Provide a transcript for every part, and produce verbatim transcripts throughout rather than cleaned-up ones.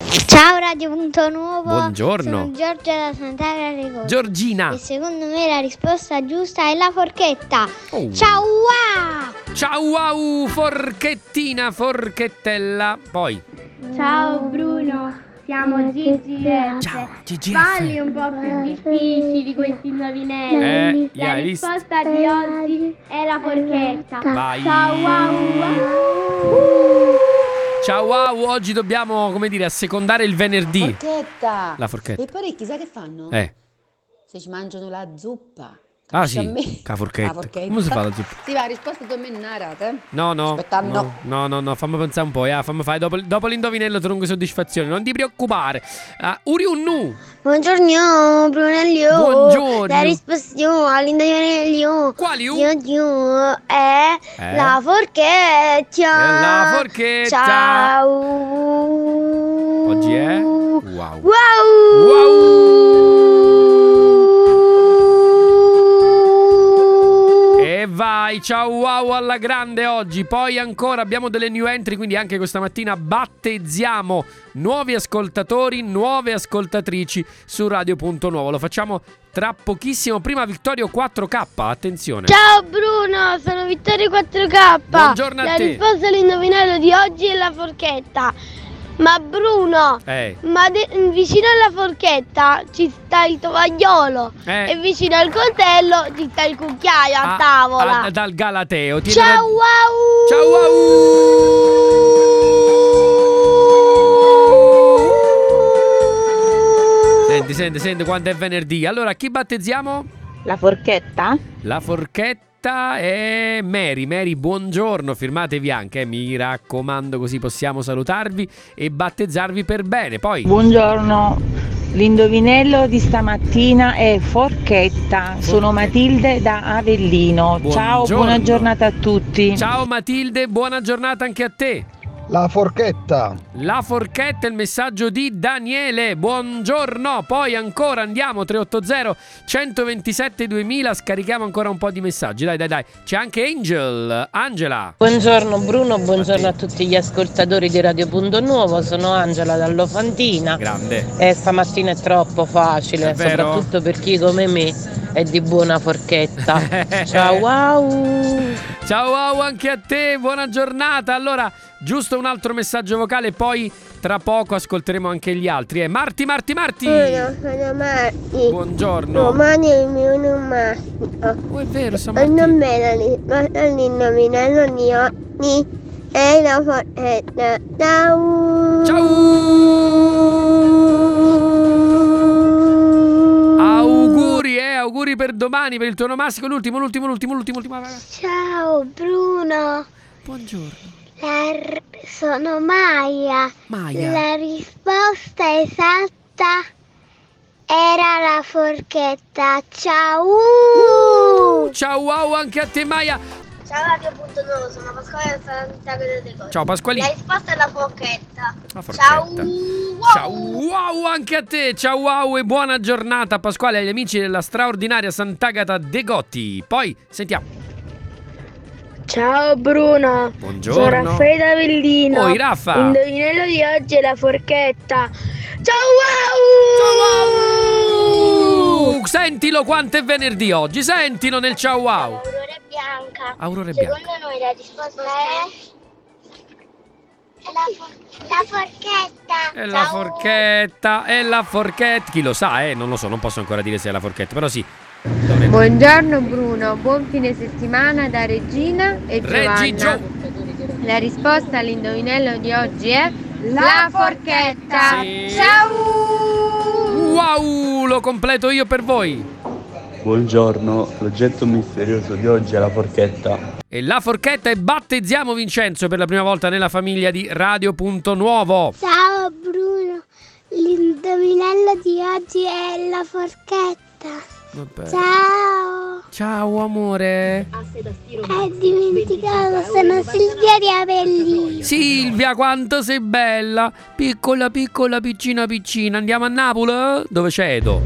Ciao Radio Punto Nuovo. Buongiorno. Sono Giorgia da Sant'Agata dei Goti. Giorgina. E secondo me la risposta giusta è la forchetta. Oh. Ciao wow! Ciao wow, forchettina, forchettella. Poi. Ciao Bruno, siamo Gigi F. Ciao Gigi F. Falli un po' più difficili questi indovinelli. Eh, La hai visto? risposta di oggi è la forchetta. Vai. Ciao wow, wow. Ciao wow, oggi dobbiamo, come dire, assecondare il venerdì. Forchetta. La forchetta. E poi chissà che fanno? Eh. Se ci mangiano la zuppa. Ah Capisci sì, a me? la forchetta. La forchetta. Come si fa la zuppa? Sì, va, risposta tu a me narrate. No, no, Aspettando. no, no, no, no, fammi pensare un po', eh, fammi fare, dopo, dopo l'indovinello trovo soddisfazione, non ti preoccupare. Uh, Uriunnu. Buongiorno Brunello. Buongiorno. La risposta all'indovinello Quali U? di oggi è Eh? la forchetta. È la forchetta. Ciao. Oggi è? Wow. Wow. E vai, ciao wow alla grande oggi. Poi ancora abbiamo delle new entry, quindi anche questa mattina battezziamo nuovi ascoltatori, nuove ascoltatrici su Radio Punto Nuovo. Lo facciamo tra pochissimo. Prima Vittorio quattro K, attenzione. Ciao Bruno, sono Vittorio quattro K. Buongiorno a La te. risposta all'indovinello di oggi è la forchetta. Ma Bruno, Eh, ma de- vicino alla forchetta ci sta il tovagliolo eh. e vicino al coltello ci sta il cucchiaio a, Ah, tavola. ah, dal Galateo. Tiene Ciao rag- wow! Ciao wow! Senti, senti, senti quando è venerdì. Allora, chi battezziamo? La forchetta? La forchetta è Mary. Mary, buongiorno, firmatevi anche, eh, mi raccomando, così possiamo salutarvi e battezzarvi per bene. Poi Buongiorno, l'indovinello di stamattina è forchetta. Sono Matilde da Avellino. Ciao, Buongiorno. buona giornata a tutti. ciao Matilde, buona giornata anche a te. La forchetta. La forchetta è il messaggio di Daniele, buongiorno. Poi ancora andiamo, tre otto zero uno due sette duemila, scarichiamo ancora un po' di messaggi, dai dai dai. C'è anche Angel, Angela. Buongiorno Bruno, buongiorno a tutti gli ascoltatori di Radio Punto Nuovo, sono Angela dall'Ofantina Grande. e stamattina è troppo facile, È vero? soprattutto per chi come me è di buona forchetta. Ciao wow! Ciao wow anche a te, buona giornata. Allora, giusto un altro messaggio vocale, poi tra poco ascolteremo anche gli altri. Eh, Marti, Marti, Marti. Sono Marti. Buongiorno. Domani è il mio nome. Oh, è vero, San Non Martino. me l'indovinello di oggi è la forchetta. Ciao. Ciao. Auguri, eh, auguri per domani, per il tuo onomastico. L'ultimo, l'ultimo, l'ultimo, l'ultimo, l'ultimo. Vai, vai. Ciao Bruno. Buongiorno. La r- sono Maya. Maya. La risposta esatta era la forchetta. Ciao. Ciao wow anche a te, Maya. Ciao Radio Punto Nuovo, sono Pasquale da Sant'Agata dei Goti. Ciao Pasqualino. La risposta è la forchetta. La forchetta. Ciao. Ciao wow anche a te, ciao wow e buona giornata Pasquale e agli amici della straordinaria Sant'Agata dei Goti. Poi sentiamo. Ciao Bruno, Buongiorno. sono Raffaele da Avellino. Oi Raffa. L'indovinello di oggi è la forchetta. Ciao wow! Ciao wow! Sentilo quanto è venerdì oggi, sentilo nel ciao wow. Aurora bianca. Aurora bianca. Secondo noi la risposta è la, for- la forchetta. È la forchetta, è la forchetta. Chi lo sa, eh? Non lo so, non posso ancora dire se è la forchetta, però sì. Dovremmo. Buongiorno Bruno, buon fine settimana da Regina e Reggi Giovanna. Gio. La risposta all'indovinello di oggi è la forchetta. Sì. Ciao! Wow, lo completo io per voi. Buongiorno, l'oggetto misterioso di oggi è la forchetta. E la forchetta e battezziamo Vincenzo per la prima volta nella famiglia di Radio Punto Nuovo. Ciao Bruno, l'indovinello di oggi è la forchetta. Vabbè. Ciao. Ciao amore. Hai dimenticato, sono Silvia di Avellino. Silvia, quanto sei bella. Piccola, piccola, piccina, piccina. Andiamo a Napoli? Dove c'è Edo?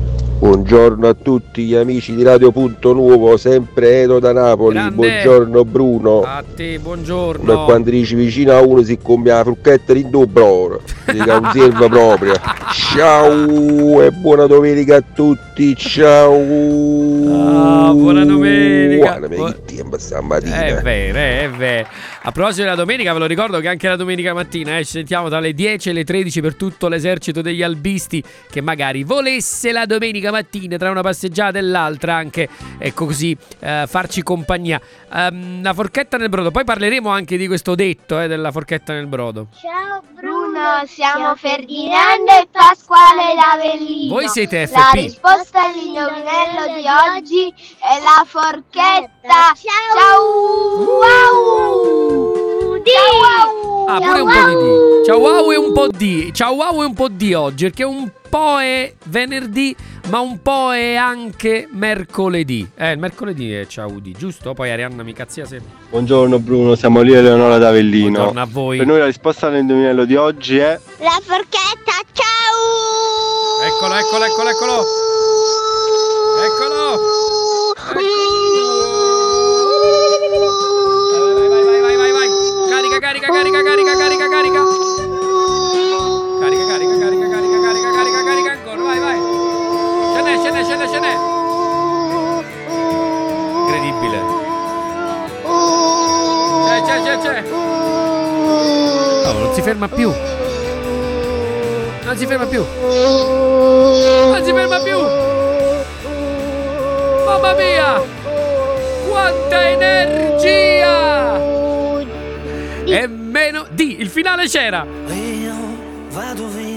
Buongiorno a tutti gli amici di Radio Punto Nuovo, sempre Edo da Napoli. Grande. Buongiorno Bruno. A te, buongiorno. Ma quando dici vicino a uno si compra la frucchetta in dobro, si conserva proprio. Ciao e buona domenica a tutti, ciao. Ah, buona domenica. Buona domenica, che tempo stamattina. È vero, è vero. A proposito della domenica, ve lo ricordo che anche la domenica mattina eh, ci sentiamo tra le dieci e le tredici per tutto l'esercito degli albisti che magari volesse la domenica mattina tra una passeggiata e l'altra anche, ecco così, eh, farci compagnia. Um, la forchetta nel brodo, poi parleremo anche di questo detto eh, della forchetta nel brodo. Ciao Bruno, siamo Ferdinando e Pasquale d'Avellino. Voi siete F P. La risposta all'indovinello di oggi è la forchetta. Ciao! Wow! Di! Ah, pure un po' di D. Ciao wow e un po' di. Ciao wow e un po' di oggi, perché un po' è venerdì, ma un po' è anche mercoledì. Eh, il mercoledì è ciao di, giusto? Poi Arianna mi cazzia sempre. Buongiorno Bruno, siamo lì Eleonora d'Avellino. Buongiorno a voi. Per noi la risposta all'indovinello di oggi è La forchetta, ciao! Eccolo, eccolo, eccolo, eccolo. Eccolo. Vai, vai, vai, vai, vai. Carica, carica, carica, carica, carica, carica. Carica, carica, carica, carica, carica, carica, carica ancora, vai, vai. Ce n'è, ce n'è, ce n'è, ce n'è. Incredibile. C'è, c'è, c'è, c'è. Oh, non si ferma più. Non si ferma più. Non si ferma più. Mamma mia! Quanta energia! E meno di, il finale c'era. Io vado via.